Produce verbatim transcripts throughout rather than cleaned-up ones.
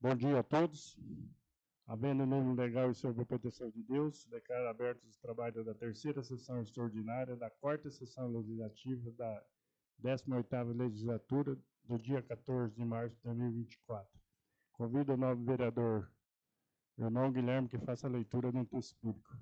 Bom dia a todos. Havendo nome legal e sob a proteção de Deus, declaro abertos os trabalhos da terceira sessão extraordinária da quarta sessão legislativa da décima oitava legislatura do dia quatorze de março de dois mil e vinte e quatro. Convido o novo vereador, irmão Guilherme, que faça a leitura do texto público.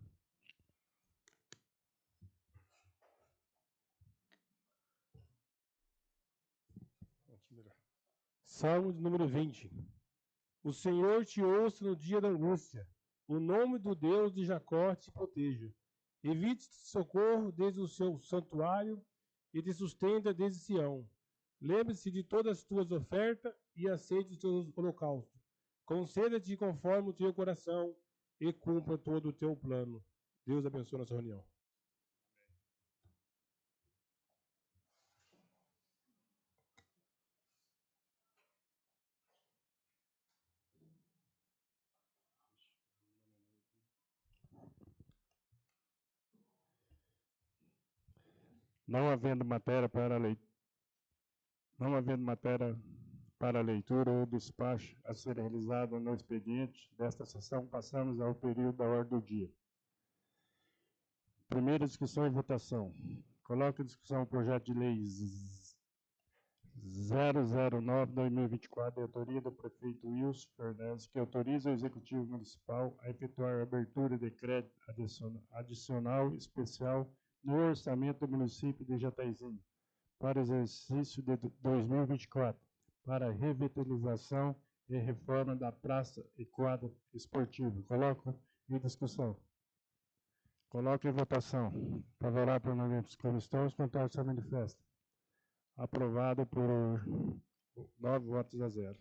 Salmo de número vinte. O Senhor te ouça no dia da angústia. O nome do Deus de Jacó te proteja. Evite-te socorro desde o seu santuário e te sustenta desde Sião. Lembre-se de todas as tuas ofertas e aceite os teus holocaustos. Conceda-te conforme o teu coração e cumpra todo o teu plano. Deus abençoe nossa reunião. Não havendo matéria para leitura, não havendo matéria para leitura ou despacho a ser realizado no expediente desta sessão, passamos ao período da ordem do dia. Primeira discussão e votação. Coloco em discussão o projeto de lei zero zero nove barra dois mil e vinte e quatro, de autoria do prefeito Wilson Fernandes, que autoriza o Executivo Municipal a efetuar a abertura de crédito adicional especial no orçamento do município de Jataizinho para o exercício de dois mil e vinte e quatro, para a revitalização e reforma da praça e quadro esportivo. Coloco em discussão. Coloco em votação. Favorável por unanimidade como estão, os contrários se manifestam. Aprovado por nove votos a zero.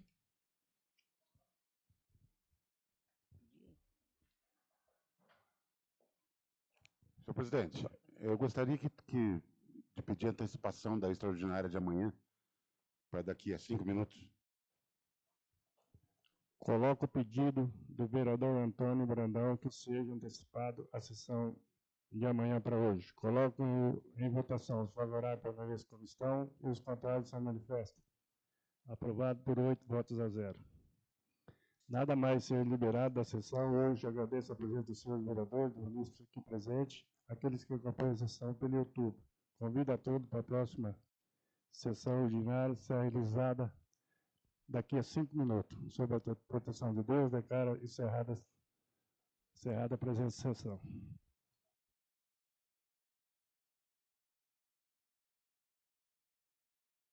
Senhor presidente, eu gostaria que, que, de pedir antecipação da extraordinária de amanhã, para daqui a cinco minutos. Coloco o pedido do vereador Antônio Brandão que seja antecipado a sessão de amanhã para hoje. Coloco em votação os favoráveis pela vez como estão e os contrários se manifestam. Aprovado por oito votos a zero. Nada mais ser liberado da sessão hoje. Agradeço a presença dos senhores vereadores, do ministro aqui presente, aqueles que acompanham a sessão pelo YouTube. Convido a todos para a próxima sessão ordinária, será realizada daqui a cinco minutos. Sob a proteção de Deus, declaro encerrada, encerrada a presente sessão.